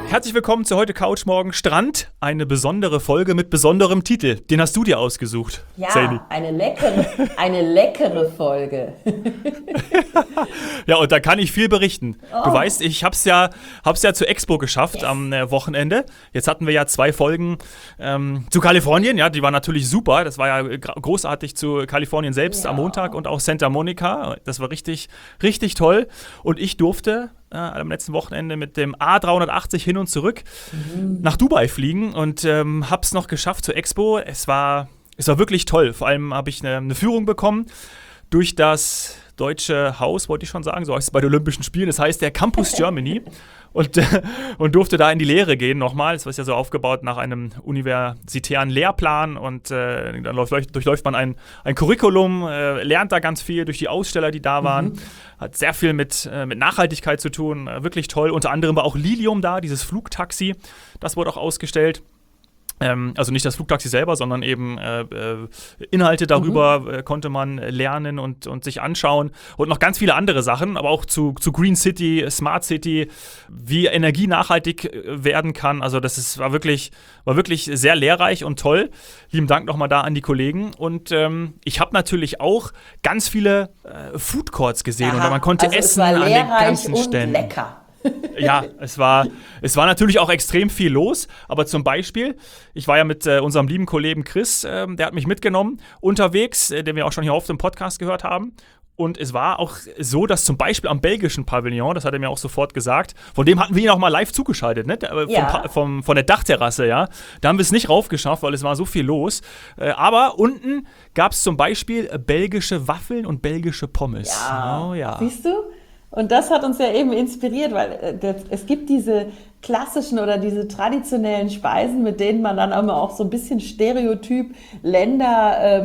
Herzlich willkommen zu Heute Couch, morgen Strand. Eine besondere Folge mit besonderem Titel. Den hast du dir ausgesucht, Ja, Saini. eine leckere Folge. Ja, und da kann ich viel berichten. Du weißt, ich hab's ja zur Expo geschafft am Wochenende. Jetzt hatten wir ja 2 Folgen zu Kalifornien. Ja, die waren natürlich super. Das war ja großartig zu Kalifornien selbst am Montag und auch Santa Monica. Das war richtig, richtig toll. Und ich durfte am letzten Wochenende mit dem A380 hin und zurück nach Dubai fliegen und hab's noch geschafft zur Expo. Es war wirklich toll. Vor allem habe ich eine Führung bekommen durch das Deutsche Haus, wollte ich schon sagen, so heißt es bei den Olympischen Spielen. Das heißt der Campus Germany und durfte da in die Lehre gehen nochmal. Es war ja so aufgebaut nach einem universitären Lehrplan und dann durchläuft man ein Curriculum, lernt da ganz viel durch die Aussteller, die da waren. Hat sehr viel mit Nachhaltigkeit zu tun, wirklich toll. Unter anderem war auch Lilium da, dieses Flugtaxi, das wurde auch ausgestellt. Also nicht das Flugtaxi selber, sondern eben Inhalte darüber konnte man lernen und sich anschauen. Und noch ganz viele andere Sachen, aber auch zu Green City, Smart City, wie Energie nachhaltig werden kann. Also war wirklich sehr lehrreich und toll. Lieben Dank nochmal da an die Kollegen. Und ich habe natürlich auch ganz viele Food Courts gesehen. Und man konnte essen an den ganzen Ständen. Lecker. Ja, es war natürlich auch extrem viel los, aber zum Beispiel, ich war ja mit unserem lieben Kollegen Chris, der hat mich mitgenommen unterwegs, den wir auch schon hier oft im Podcast gehört haben. Und es war auch so, dass zum Beispiel am belgischen Pavillon, das hat er mir auch sofort gesagt, von dem hatten wir ihn auch mal live zugeschaltet, ne? Von der Dachterrasse, ja. Da haben wir es nicht raufgeschafft, weil es war so viel los. Aber unten gab es zum Beispiel belgische Waffeln und belgische Pommes. Ja, oh, ja. Siehst du? Und das hat uns ja eben inspiriert, weil es gibt diese klassischen oder diese traditionellen Speisen, mit denen man dann immer auch so ein bisschen stereotyp Länder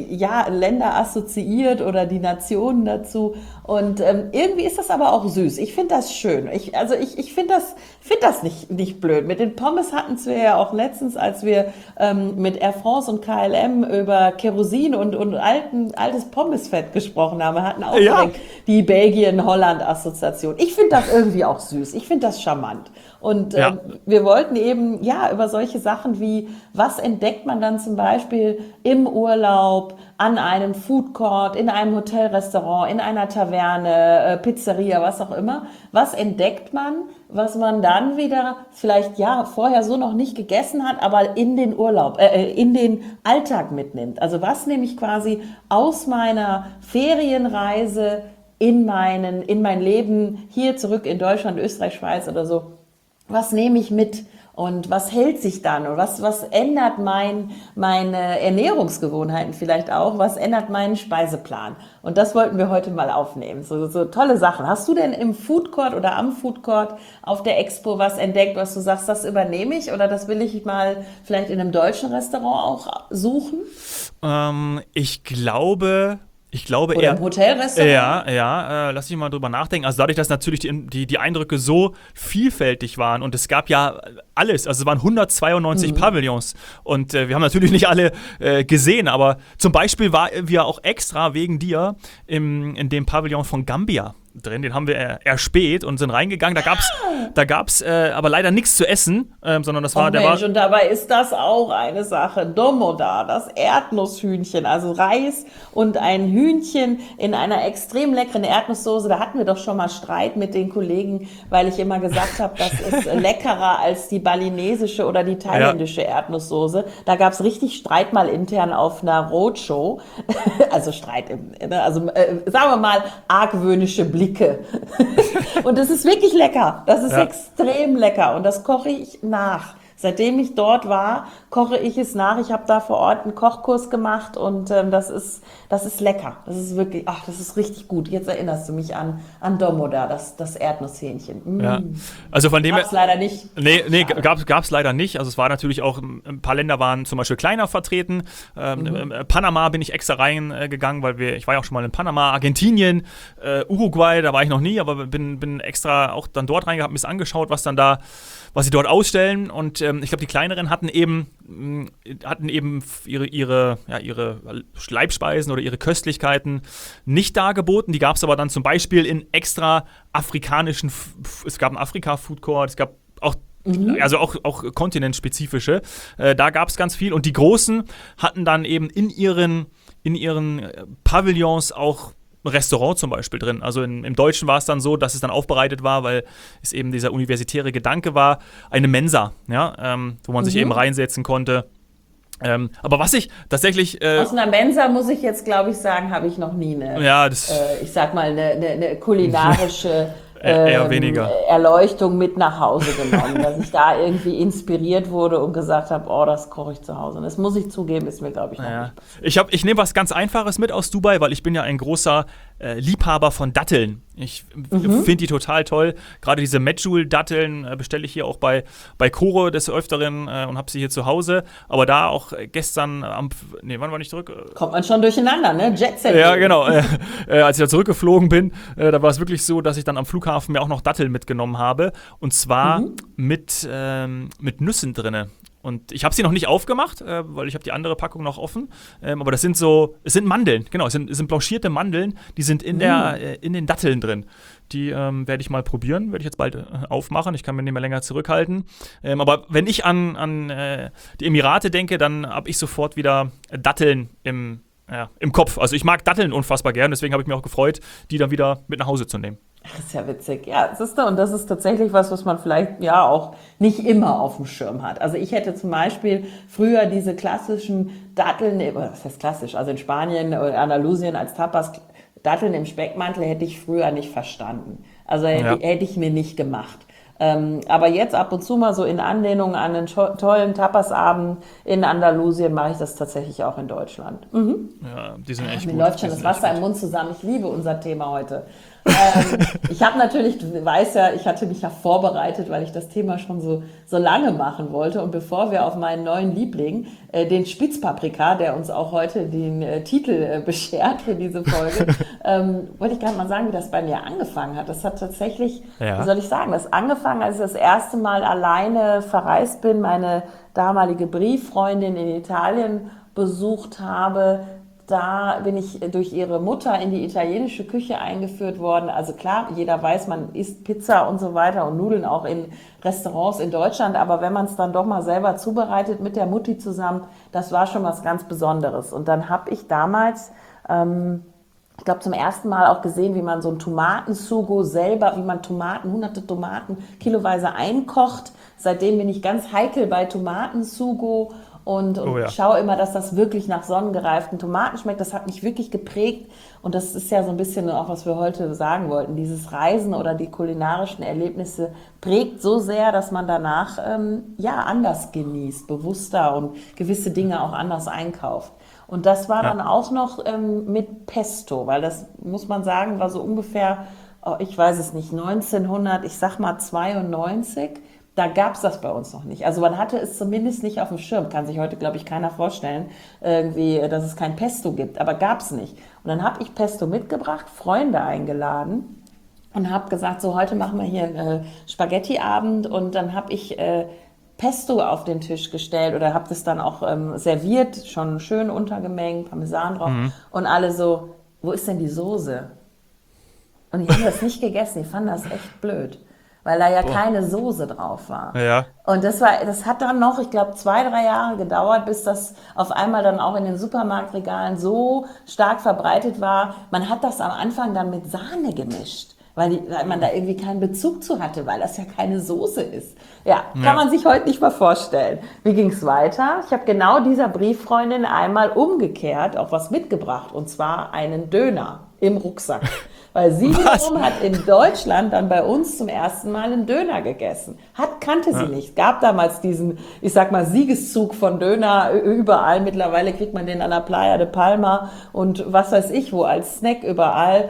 assoziiert oder die Nationen dazu. Und irgendwie ist das aber auch süß. Ich finde das schön. Ich finde das nicht blöd. Mit den Pommes hatten wir ja auch letztens, als wir mit Air France und KLM über Kerosin und altes Pommesfett gesprochen haben. Wir hatten auch direkt die Belgien-Holland-Assoziation. Ich finde das irgendwie auch süß. Ich finde das charmant. Und wir wollten eben über solche Sachen wie, was entdeckt man dann zum Beispiel im Urlaub, an einem Food Court, in einem Hotelrestaurant, in einer Taverne, Pizzeria, was auch immer. Was entdeckt man, was man dann wieder vielleicht vorher so noch nicht gegessen hat, aber in den Urlaub, in den Alltag mitnimmt. Also was nehme ich quasi aus meiner Ferienreise in mein Leben hier zurück in Deutschland, Österreich, Schweiz oder so. Was nehme ich mit und was hält sich dann und was ändert meine Ernährungsgewohnheiten vielleicht auch, was ändert meinen Speiseplan? Und das wollten wir heute mal aufnehmen, so tolle Sachen. Hast du denn im Food Court oder am Food Court auf der Expo was entdeckt, was du sagst, das übernehme ich oder das will ich mal vielleicht in einem deutschen Restaurant auch suchen? Ich glaube oder eher im Hotelrestaurant? Lass mich mal drüber nachdenken. Also dadurch, dass natürlich die Eindrücke so vielfältig waren und es gab ja alles, also es waren 192 Pavillons und wir haben natürlich nicht alle gesehen, aber zum Beispiel waren wir auch extra wegen dir in dem Pavillon von Gambia drin, den haben wir erspäht und sind reingegangen. Da gab's aber leider nichts zu essen, sondern das war und dabei ist das auch eine Sache. Domoda, das Erdnusshühnchen, also Reis und ein Hühnchen in einer extrem leckeren Erdnusssoße. Da hatten wir doch schon mal Streit mit den Kollegen, weil ich immer gesagt habe, das ist leckerer als die balinesische oder die thailändische Erdnusssoße. Da gab's richtig Streit mal intern auf einer Roadshow. Also Streit, sagen wir mal argwöhnische Blicke. Und es ist wirklich lecker. Das ist extrem lecker und das koche ich nach. Seitdem ich dort war, koche ich es nach. Ich habe da vor Ort einen Kochkurs gemacht und das ist lecker. Das ist wirklich, das ist richtig gut. Jetzt erinnerst du mich an Domoda, das Erdnusshähnchen. Ja. Also von dem gab's leider nicht. Nee, gab's leider nicht. Also es war natürlich auch, ein paar Länder waren zum Beispiel kleiner vertreten. Panama bin ich extra reingegangen, weil ich war ja auch schon mal in Panama, Argentinien, Uruguay, da war ich noch nie, aber bin extra auch dann dort reingehabt, ein bisschen angeschaut, was sie dort ausstellen und ich glaube, die kleineren hatten eben ihre Leibspeisen oder ihre Köstlichkeiten nicht dargeboten. Die gab es aber dann zum Beispiel in extra afrikanischen, es gab einen Afrika-Food Court, es gab auch Also auch kontinentspezifische. Da gab es ganz viel. Und die Großen hatten dann eben in ihren Pavillons auch ein Restaurant zum Beispiel drin. Also im Deutschen war es dann so, dass es dann aufbereitet war, weil es eben dieser universitäre Gedanke war, eine Mensa, ja, wo man sich eben reinsetzen konnte. Aber was ich tatsächlich... Aus einer Mensa, muss ich jetzt, glaube ich, sagen, habe ich noch nie ich sag mal, eine kulinarische eher weniger Erleuchtung mit nach Hause genommen, dass ich da irgendwie inspiriert wurde und gesagt habe, oh, das koche ich zu Hause. Und das muss ich zugeben, ist mir, glaube ich, noch nicht. Ich nehme was ganz Einfaches mit aus Dubai, weil ich bin ja ein großer Liebhaber von Datteln. Ich finde die total toll. Gerade diese Medjool-Datteln bestelle ich hier auch bei Koro des Öfteren und habe sie hier zu Hause. Aber da auch gestern wann war ich zurück? Kommt man schon durcheinander, ne? Jetset. Ja, genau. Als ich da zurückgeflogen bin, da war es wirklich so, dass ich dann am Flughafen mir auch noch Datteln mitgenommen habe. Und zwar mit Nüssen drinne. Und ich habe sie noch nicht aufgemacht, weil ich habe die andere Packung noch offen. Aber es sind Mandeln, genau, es sind blanchierte Mandeln, die sind in den Datteln drin. Die werde ich mal probieren, werde ich jetzt bald aufmachen. Ich kann mich nicht mehr länger zurückhalten. Aber wenn ich an die Emirate denke, dann habe ich sofort wieder Datteln im Kopf. Also ich mag Datteln unfassbar gern, deswegen habe ich mich auch gefreut, die dann wieder mit nach Hause zu nehmen. Ach, ist ja witzig. Ja, siehst du, und das ist tatsächlich was man vielleicht ja auch nicht immer auf dem Schirm hat. Also ich hätte zum Beispiel früher diese klassischen Datteln, was heißt klassisch, also in Spanien oder Andalusien als Tapas, Datteln im Speckmantel hätte ich früher nicht verstanden. Also hätte ich mir nicht gemacht. Aber jetzt ab und zu mal so in Anlehnung an einen tollen Tapasabend in Andalusien mache ich das tatsächlich auch in Deutschland. Ja, die sind echt gut. Mir läuft schon das Wasser im Mund zusammen. Ich liebe unser Thema heute. Ich habe natürlich, du weißt ja, ich hatte mich ja vorbereitet, weil ich das Thema schon so lange machen wollte. Und bevor wir auf meinen neuen Liebling, den Spitzpaprika, der uns auch heute den Titel beschert für diese Folge, wollte ich gerade mal sagen, wie das bei mir angefangen hat. Das hat tatsächlich, wie soll ich sagen, das angefangen, als ich das erste Mal alleine verreist bin, meine damalige Brieffreundin in Italien besucht habe. Da bin ich durch ihre Mutter in die italienische Küche eingeführt worden. Also klar, jeder weiß, man isst Pizza und so weiter und Nudeln auch in Restaurants in Deutschland. Aber wenn man es dann doch mal selber zubereitet mit der Mutti zusammen, das war schon was ganz Besonderes. Und dann habe ich damals, ich glaube zum ersten Mal auch gesehen, wie man so ein Tomatensugo selber, wie man hunderte Tomaten kiloweise einkocht. Seitdem bin ich ganz heikel bei Tomatensugo. Und schaue immer, dass das wirklich nach sonnengereiften Tomaten schmeckt. Das hat mich wirklich geprägt. Und das ist ja so ein bisschen auch, was wir heute sagen wollten. Dieses Reisen oder die kulinarischen Erlebnisse prägt so sehr, dass man danach anders genießt, bewusster und gewisse Dinge auch anders einkauft. Und das war dann auch noch mit Pesto, weil das, muss man sagen, war so ungefähr, ich weiß es nicht, 1992. Da gab es das bei uns noch nicht. Also man hatte es zumindest nicht auf dem Schirm. Kann sich heute, glaube ich, keiner vorstellen, irgendwie, dass es kein Pesto gibt. Aber gab es nicht. Und dann habe ich Pesto mitgebracht, Freunde eingeladen und habe gesagt, so heute machen wir hier einen Spaghetti-Abend. Und dann habe ich Pesto auf den Tisch gestellt oder habe das dann auch serviert, schon schön untergemengt, Parmesan drauf. Und alle so, wo ist denn die Soße? Und die haben das nicht gegessen. Die fanden das echt blöd. Weil da ja keine Soße drauf war. Ja. Und das hat dann noch, ich glaube, 2-3 Jahre gedauert, bis das auf einmal dann auch in den Supermarktregalen so stark verbreitet war. Man hat das am Anfang dann mit Sahne gemischt, weil man da irgendwie keinen Bezug zu hatte, weil das ja keine Soße ist. Ja, kann man sich heute nicht mal vorstellen. Wie ging es weiter? Ich habe genau dieser Brieffreundin einmal umgekehrt auch was mitgebracht, und zwar einen Döner im Rucksack. Weil sie wiederum hat in Deutschland dann bei uns zum ersten Mal einen Döner gegessen. Kannte sie nicht. Gab damals diesen, ich sag mal, Siegeszug von Döner überall. Mittlerweile kriegt man den an der Playa de Palma und was weiß ich wo, als Snack überall.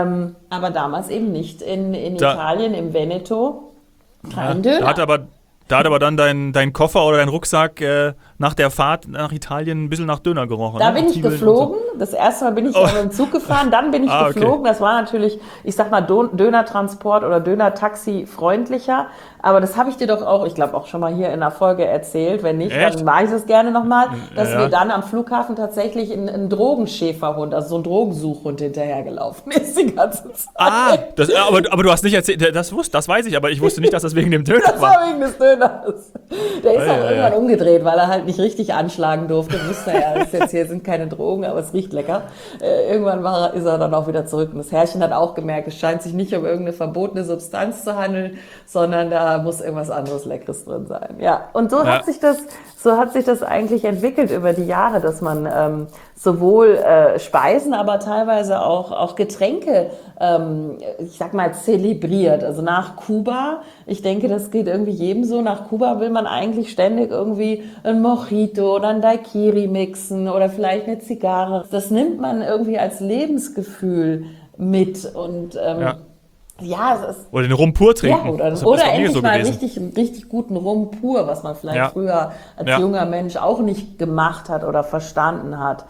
Aber damals eben nicht. In Italien, im Veneto, kein Döner. Da hat aber dann dein Koffer oder dein Rucksack nach der Fahrt nach Italien ein bisschen nach Döner gerochen. Da ne? bin ich geflogen. Das erste Mal bin ich mit dem Zug gefahren, dann bin ich geflogen. Okay. Das war natürlich, ich sag mal, Dönertransport oder Dönertaxi freundlicher. Aber das habe ich dir doch auch, ich glaube auch schon mal hier in der Folge erzählt. Wenn nicht, Echt? dann mache ich das gerne nochmal, dass Ja. wir dann am Flughafen tatsächlich einen Drogenschäferhund, also so ein Drogensuchhund hinterhergelaufen ist die ganze Zeit. Aber du hast nicht erzählt, das weiß ich, aber ich wusste nicht, dass das wegen dem Döner Das war. war wegen des Döners. Der ist Ja, auch ja, irgendwann ja. umgedreht, weil er halt nicht richtig anschlagen durfte. Wusste er, das jetzt hier sind keine Drogen, aber es riecht lecker. Irgendwann ist er dann auch wieder zurück. Und das Herrchen hat auch gemerkt, es scheint sich nicht um irgendeine verbotene Substanz zu handeln, sondern da muss irgendwas anderes Leckeres drin sein. Ja, und so hat sich das eigentlich entwickelt über die Jahre, dass man sowohl Speisen, aber teilweise auch Getränke, ich sag mal, zelebriert. Also nach Kuba, ich denke, das geht irgendwie jedem so, nach Kuba will man eigentlich ständig irgendwie ein Mojito oder ein Daiquiri mixen oder vielleicht eine Zigarre. Das nimmt man irgendwie als Lebensgefühl mit und ja, es ist Oder den Rum pur trinken. ja, oder, Das ist oder bei mir endlich so mal gewesen. richtig guten Rum pur, was man vielleicht Ja. früher als Ja. junger Mensch auch nicht gemacht hat oder verstanden hat.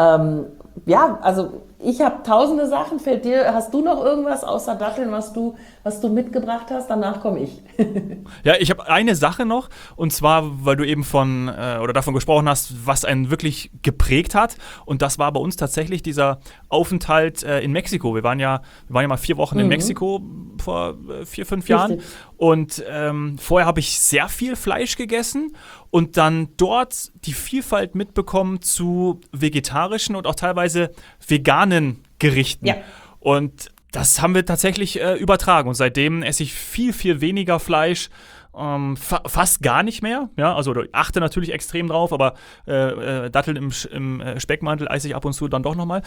Ja, also ich habe tausende Sachen. Hast du noch irgendwas außer Datteln, was du mitgebracht hast? Danach komme ich. Ja, ich habe eine Sache noch, und zwar, weil du eben davon gesprochen hast, was einen wirklich geprägt hat. Und das war bei uns tatsächlich dieser Aufenthalt in Mexiko. Wir waren ja mal 4 Wochen in Mexiko vor 4, 5 Jahren. Richtig. Und vorher habe ich sehr viel Fleisch gegessen und dann dort die Vielfalt mitbekommen zu vegetarischen und auch teilweise veganen Gerichten. Ja. Und das haben wir tatsächlich übertragen. Und seitdem esse ich viel, viel weniger Fleisch. Fast gar nicht mehr. Ja, also ich achte natürlich extrem drauf, aber Datteln im Speckmantel esse ich ab und zu dann doch nochmal.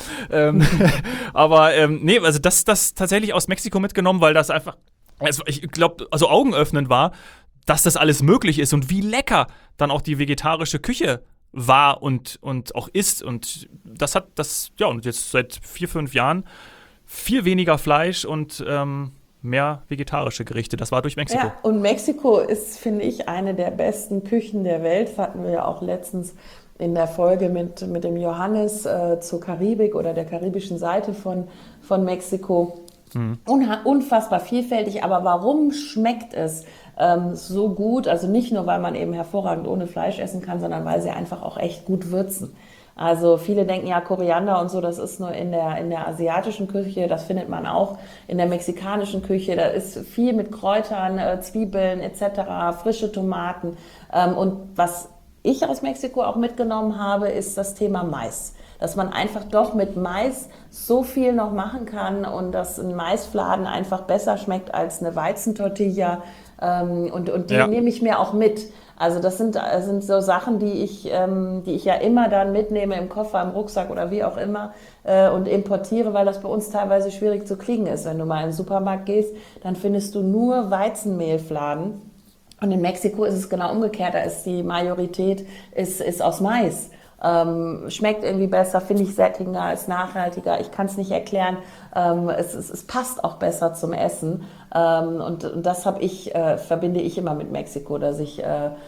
Aber nee, also das tatsächlich aus Mexiko mitgenommen, weil das einfach, ich glaube, also augenöffnend war, dass das alles möglich ist und wie lecker dann auch die vegetarische Küche war und auch ist. Und und jetzt seit 4, 5 Jahren viel weniger Fleisch und mehr vegetarische Gerichte. Das war durch Mexiko. Ja, und Mexiko ist, finde ich, eine der besten Küchen der Welt. Das hatten wir ja auch letztens in der Folge mit dem Johannes zur Karibik oder der karibischen Seite von Mexiko. Unfassbar vielfältig, aber warum schmeckt es so gut? Also nicht nur, weil man eben hervorragend ohne Fleisch essen kann, sondern weil sie einfach auch echt gut würzen. Also viele denken ja, Koriander und so, das ist nur in der asiatischen Küche, das findet man auch in der mexikanischen Küche. Da ist viel mit Kräutern, Zwiebeln etc., frische Tomaten. Und was ich aus Mexiko auch mitgenommen habe, ist das Thema Mais. Dass man einfach doch mit Mais so viel noch machen kann und dass ein Maisfladen einfach besser schmeckt als eine Weizentortilla. Und die nehme ich mir auch mit. Also das sind so Sachen, die ich ja immer dann mitnehme im Koffer, im Rucksack oder wie auch immer und importiere, weil das bei uns teilweise schwierig zu kriegen ist. Wenn du mal in den Supermarkt gehst, dann findest du nur Weizenmehlfladen. Und in Mexiko ist es genau umgekehrt. Da ist die Majorität ist aus Mais. Schmeckt irgendwie besser, finde ich sättigender, ist nachhaltiger. Ich kann es nicht erklären. Es passt auch besser zum Essen. Und das verbinde ich immer mit Mexiko, dass ich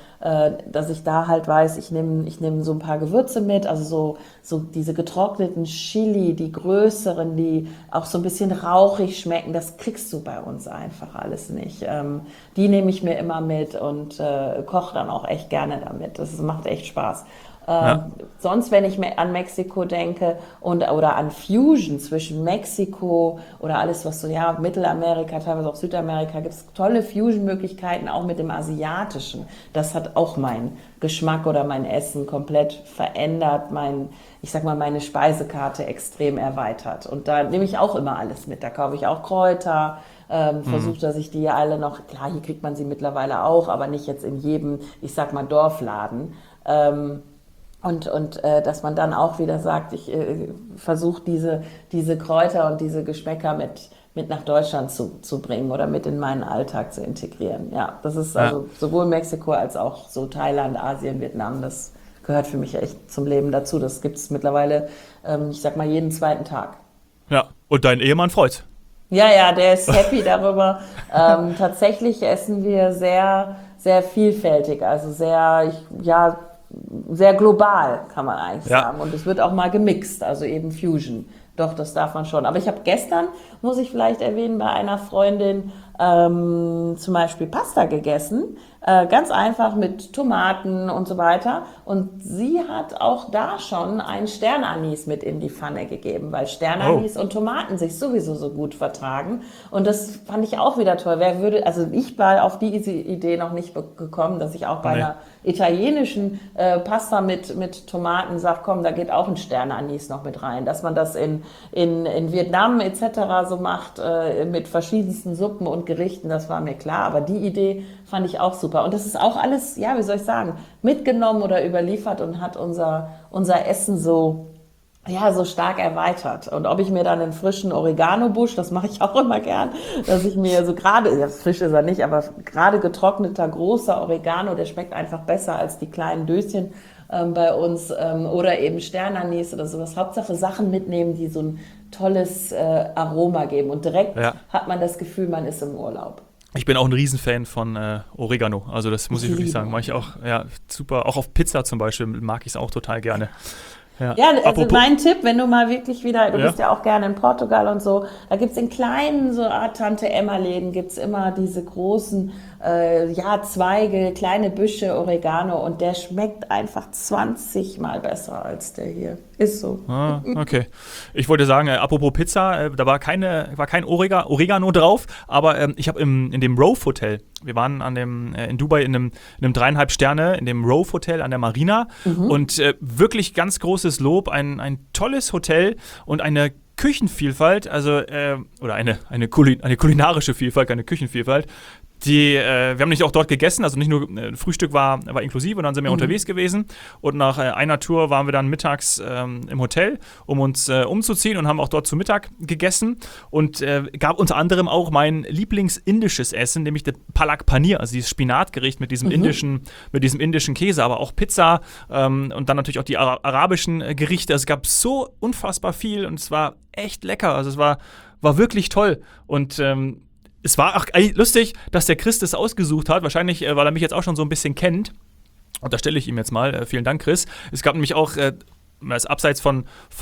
da halt weiß, ich nehm so ein paar Gewürze mit, also so diese getrockneten Chili, die größeren, die auch so ein bisschen rauchig schmecken, das kriegst du bei uns einfach alles nicht. Die nehme ich mir immer mit und koche dann auch echt gerne damit. Das macht echt Spaß. Sonst, wenn ich an Mexiko denke oder an Fusion zwischen Mexiko oder alles, was so, ja, Mittelamerika, teilweise auch Südamerika, gibt es tolle Fusion-Möglichkeiten, auch mit dem Asiatischen. Das hat auch meinen Geschmack oder mein Essen komplett verändert, meine Speisekarte extrem erweitert. Und da nehme ich auch immer alles mit. Da kaufe ich auch Kräuter, versuche, dass ich die alle noch, klar, hier kriegt man sie mittlerweile auch, aber nicht jetzt in jedem, Dorfladen. Und dass man dann auch wieder sagt, ich versuche diese Kräuter und diese Geschmäcker mit nach Deutschland zu bringen oder mit in meinen Alltag zu integrieren. Ja, das ist also sowohl Mexiko als auch so Thailand, Asien, Vietnam, das gehört für mich echt zum Leben dazu. Das gibt es mittlerweile, jeden zweiten Tag. Ja, und dein Ehemann freut. Ja, Ja, der ist happy darüber. Tatsächlich essen wir sehr, sehr vielfältig, also sehr, ja, sehr global, kann man eigentlich sagen. Und es wird auch mal gemixt, also eben Fusion. Doch, das darf man schon. Aber ich habe gestern, muss ich vielleicht erwähnen, bei einer Freundin zum Beispiel Pasta gegessen. Ganz einfach mit Tomaten und so weiter. Und sie hat auch da schon ein Sternanis mit in die Pfanne gegeben, weil Sternanis und Tomaten sich sowieso so gut vertragen. Und das fand ich auch wieder toll. Also ich war auf diese Idee noch nicht gekommen, dass ich auch bei einer italienischen Pasta mit Tomaten sage, komm, da geht auch ein Sternanis noch mit rein. Dass man das in Vietnam etc. so macht, mit verschiedensten Suppen und Gerichten, das war mir klar. Aber die Idee fand ich auch super. Und das ist auch alles, ja, wie soll ich sagen, mitgenommen oder überliefert und hat unser Essen so stark erweitert. Und ob ich mir dann einen frischen Oregano-Busch, das mache ich auch immer gern, dass ich mir so gerade, ja, frisch ist er nicht, aber gerade getrockneter, großer Oregano, der schmeckt einfach besser als die kleinen Döschen bei uns, oder eben Sternanis oder sowas. Hauptsache Sachen mitnehmen, die so ein tolles Aroma geben. Und direkt hat man das Gefühl, man ist im Urlaub. Ich bin auch ein Riesenfan von Oregano, also das muss ich wirklich sagen. Mache ich auch, ja, super. Auch auf Pizza zum Beispiel mag ich es auch total gerne. Ja, also mein Tipp, wenn du mal wirklich wieder, du bist ja auch gerne in Portugal und so, da gibt es in kleinen, so Art Tante-Emma-Läden, gibt es immer diese großen Zweige, kleine Büsche Oregano und der schmeckt einfach 20 Mal besser als der hier. Ist so. Ah, okay. Ich wollte sagen, apropos Pizza, da war kein Oregano drauf, aber ich habe in dem Rove Hotel, wir waren in Dubai in einem 3,5 Sterne, in dem Rove Hotel an der Marina und wirklich ganz großes Lob, ein tolles Hotel und eine Küchenvielfalt, also oder eine kulinarische Vielfalt, keine Küchenvielfalt. Wir haben nicht auch dort gegessen, also nicht nur Frühstück war inklusive und dann sind wir unterwegs gewesen und nach einer Tour waren wir dann mittags im Hotel, um uns umzuziehen und haben auch dort zu Mittag gegessen und gab unter anderem auch mein Lieblingsindisches Essen, nämlich das Palak Paneer, also dieses Spinatgericht mit diesem indischen Käse, aber auch Pizza und dann natürlich auch die arabischen Gerichte. Also es gab so unfassbar viel und es war echt lecker, also es war wirklich toll und es war auch lustig, dass der Chris das ausgesucht hat, wahrscheinlich, weil er mich jetzt auch schon so ein bisschen kennt. Und da stelle ich ihm jetzt mal, vielen Dank, Chris. Es gab nämlich auch, abseits von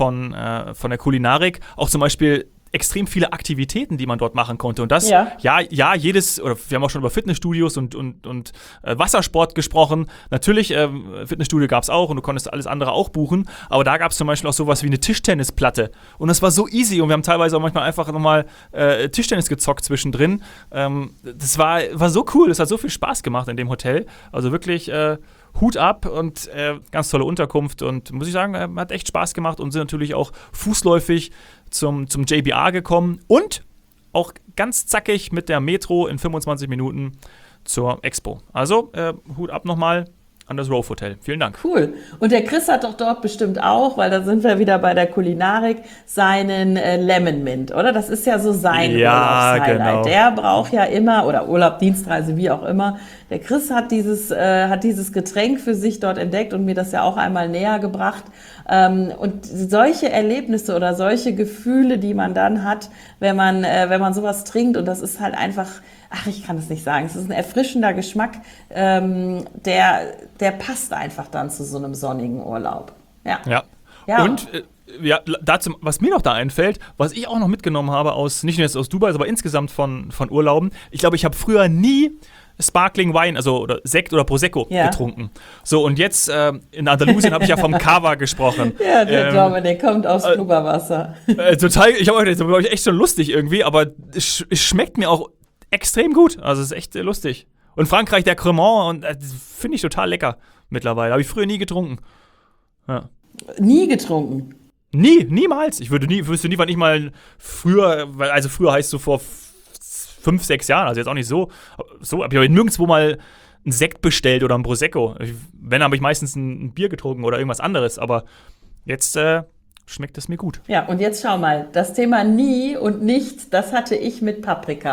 der Kulinarik, auch zum Beispiel extrem viele Aktivitäten, die man dort machen konnte. Und das, oder wir haben auch schon über Fitnessstudios und Wassersport gesprochen. Natürlich, Fitnessstudio gab es auch und du konntest alles andere auch buchen. Aber da gab es zum Beispiel auch sowas wie eine Tischtennisplatte. Und das war so easy und wir haben teilweise auch manchmal einfach nochmal Tischtennis gezockt zwischendrin. Das war so cool, das hat so viel Spaß gemacht in dem Hotel. Also wirklich Hut ab und ganz tolle Unterkunft und muss ich sagen, hat echt Spaß gemacht und sind natürlich auch fußläufig zum JBR gekommen und auch ganz zackig mit der Metro in 25 Minuten zur Expo. Also Hut ab nochmal an das Rove Hotel. Vielen Dank. Cool. Und der Chris hat doch dort bestimmt auch, weil da sind wir wieder bei der Kulinarik, seinen Lemon Mint, oder? Das ist ja so sein Urlaubshighlight. Genau. Der braucht ja immer, oder Urlaub, Dienstreise, wie auch immer. Der Chris hat dieses Getränk für sich dort entdeckt und mir das ja auch einmal näher gebracht. Und solche Erlebnisse oder solche Gefühle, die man dann hat, wenn man sowas trinkt, und das ist halt einfach, ich kann es nicht sagen, es ist ein erfrischender Geschmack, der passt einfach dann zu so einem sonnigen Urlaub. Ja. Und dazu, was mir noch da einfällt, was ich auch noch mitgenommen habe nicht nur jetzt aus Dubai, aber insgesamt von Urlauben, ich glaube, ich habe früher nie Sparkling Wein, also oder Sekt oder Prosecco getrunken. So, und jetzt in Andalusien habe ich ja vom Cava gesprochen. Ja, der kommt aus Blubberwasser. Total, ich habe das glaube ich echt schon lustig irgendwie, aber es schmeckt mir auch extrem gut. Also es ist echt lustig. Und Frankreich, der Cremant, und finde ich total lecker mittlerweile. Habe ich früher nie getrunken. Ja. Nie getrunken? Niemals. Wüsste nie, wann ich mal früher heißt so vor 5, 6 Jahren, also jetzt auch nicht so habe ich nirgendwo mal einen Sekt bestellt oder ein Prosecco. Wenn, habe ich meistens ein Bier getrunken oder irgendwas anderes, aber jetzt schmeckt es mir gut. Ja, und jetzt schau mal, das Thema nie und nicht, das hatte ich mit Paprika.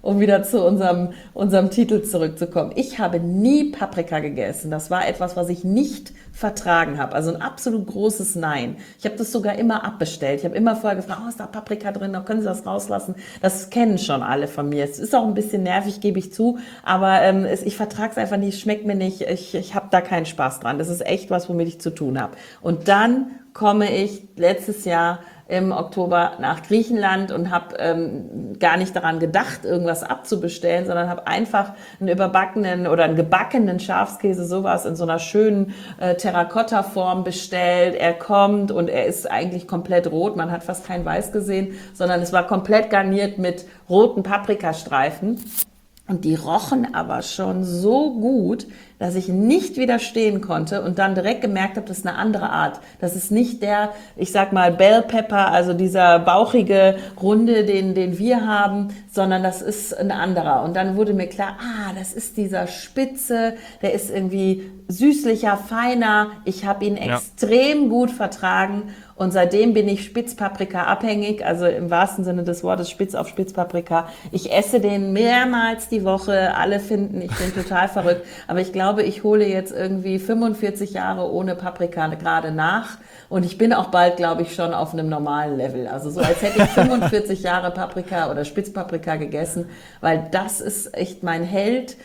um wieder zu unserem Titel zurückzukommen. Ich habe nie Paprika gegessen. Das war etwas, was ich nicht vertragen habe. Also ein absolut großes Nein. Ich habe das sogar immer abbestellt. Ich habe immer vorher gefragt, ist da Paprika drin? Da können Sie das rauslassen? Das kennen schon alle von mir. Es ist auch ein bisschen nervig, gebe ich zu, aber ich vertrage es einfach nicht, schmeckt mir nicht. Ich habe da keinen Spaß dran. Das ist echt was, womit ich zu tun habe. Und dann komme ich letztes Jahr im Oktober nach Griechenland und habe gar nicht daran gedacht, irgendwas abzubestellen, sondern habe einfach einen überbackenen oder einen gebackenen Schafskäse, sowas in so einer schönen Terrakotta-Form bestellt. Er kommt und er ist eigentlich komplett rot. Man hat fast kein Weiß gesehen, sondern es war komplett garniert mit roten Paprikastreifen. Und die rochen aber schon so gut, dass ich nicht widerstehen konnte und dann direkt gemerkt habe, das ist eine andere Art. Das ist nicht der, ich sag mal, Bell Pepper, also dieser bauchige, runde, den wir haben, sondern das ist ein anderer. Und dann wurde mir klar, das ist dieser Spitze, der ist irgendwie süßlicher, feiner. Ich habe ihn extrem gut vertragen. Und seitdem bin ich Spitzpaprika abhängig, also im wahrsten Sinne des Wortes Spitz auf Spitzpaprika. Ich esse den mehrmals die Woche. Alle finden, ich bin total verrückt. Aber ich glaube, ich hole jetzt irgendwie 45 Jahre ohne Paprika gerade nach. Und ich bin auch bald, glaube ich, schon auf einem normalen Level. Also so, als hätte ich 45 Jahre Paprika oder Spitzpaprika gegessen, weil das ist echt mein Held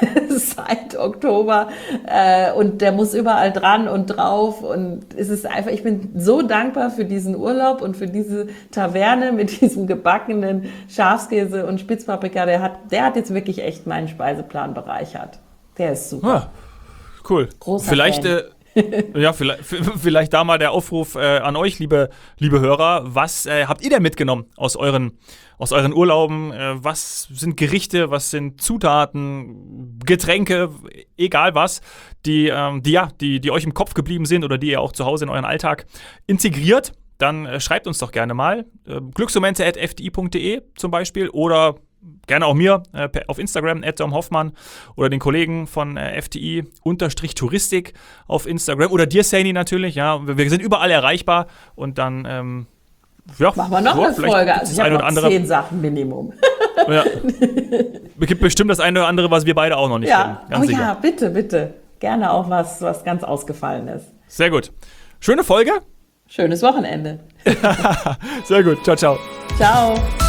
seit Oktober. Und der muss überall dran und drauf. Und es ist einfach, ich bin so dankbar für diesen Urlaub und für diese Taverne mit diesem gebackenen Schafskäse und Spitzpaprika. Der hat jetzt wirklich echt meinen Speiseplan bereichert. Der ist super. Cool. Großer Vielleicht, Fan. vielleicht da mal der Aufruf an euch, liebe Hörer. Was habt ihr denn mitgenommen aus euren Urlauben? Was sind Gerichte, was sind Zutaten, Getränke, egal was, die euch im Kopf geblieben sind oder die ihr auch zu Hause in euren Alltag integriert? Dann schreibt uns doch gerne mal. glücksmomente@fdi.de zum Beispiel oder gerne auch mir auf Instagram @domhoffmann oder den Kollegen von FTI_Touristik auf Instagram oder dir, Saini, natürlich. Ja, wir sind überall erreichbar und dann machen wir noch eine Folge. Also ich habe noch 10 Sachen Minimum. Ja. Es gibt bestimmt das eine oder andere, was wir beide auch noch nicht kennen. Ganz sicher. Ja, bitte. Gerne auch was ganz ausgefallen ist. Sehr gut. Schöne Folge. Schönes Wochenende. Sehr gut. Ciao, ciao. Ciao.